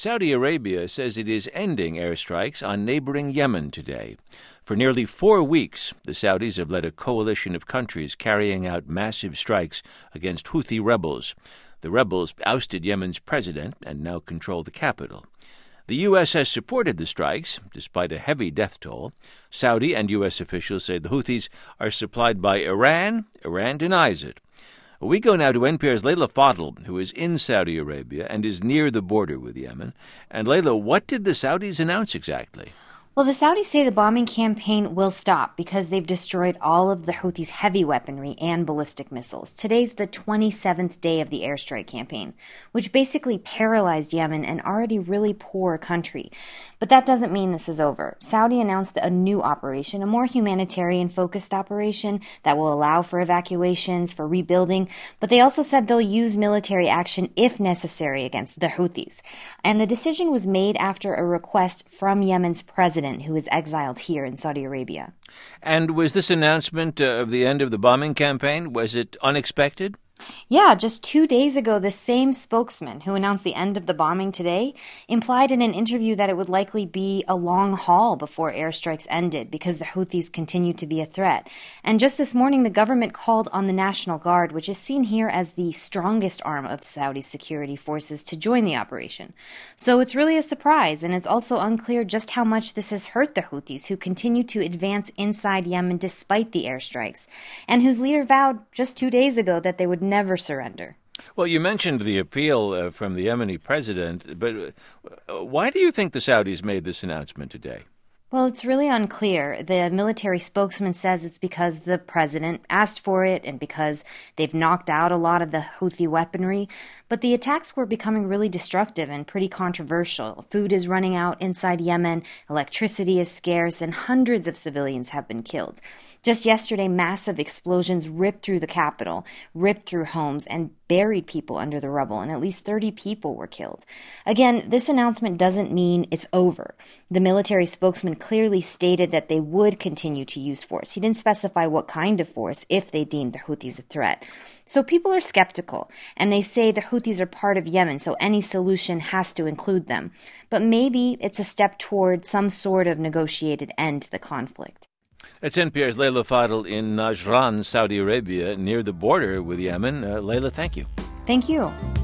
Saudi Arabia says it is ending airstrikes on neighboring Yemen today. For nearly 4 weeks, the Saudis have led a coalition of countries carrying out massive strikes against Houthi rebels. The rebels ousted Yemen's president and now control the capital. The U.S. has supported the strikes, despite a heavy death toll. Saudi and U.S. officials say the Houthis are supplied by Iran. Iran denies it. We go now to NPR's Leila Fadel, who is in Saudi Arabia and is near the border with Yemen. And Leila, what did the Saudis announce exactly? Well, the Saudis say the bombing campaign will stop because they've destroyed all of the Houthis' heavy weaponry and ballistic missiles. Today's the 27th day of the airstrike campaign, which basically paralyzed Yemen, an already really poor country. But that doesn't mean this is over. Saudi announced a new operation, a more humanitarian-focused operation that will allow for evacuations, for rebuilding, but they also said they'll use military action if necessary against the Houthis. And the decision was made after a request from Yemen's president, who is exiled here in Saudi Arabia. And was this announcement of the end of the bombing campaign, was it unexpected? Yeah, just 2 days ago, the same spokesman who announced the end of the bombing today implied in an interview that it would likely be a long haul before airstrikes ended because the Houthis continue to be a threat. And just this morning, the government called on the National Guard, which is seen here as the strongest arm of Saudi security forces, to join the operation. So it's really a surprise, and it's also unclear just how much this has hurt the Houthis, who continue to advance inside Yemen despite the airstrikes, and whose leader vowed just 2 days ago that they would never surrender. Well, you mentioned the appeal from the Yemeni president, but why do you think the Saudis made this announcement today? Well, it's really unclear. The military spokesman says it's because the president asked for it and because they've knocked out a lot of the Houthi weaponry. But the attacks were becoming really destructive and pretty controversial. Food is running out inside Yemen, electricity is scarce, and hundreds of civilians have been killed. Just yesterday, massive explosions ripped through the capital, ripped through homes, and buried people under the rubble, and at least 30 people were killed. Again, this announcement doesn't mean it's over. The military spokesman clearly stated that they would continue to use force. He didn't specify what kind of force if they deemed the Houthis a threat. So people are skeptical, and they say the Houthis are part of Yemen, so any solution has to include them. But maybe it's a step toward some sort of negotiated end to the conflict. That's NPR's Leila Fadel in Najran, Saudi Arabia, near the border with Yemen. Leila, thank you. Thank you.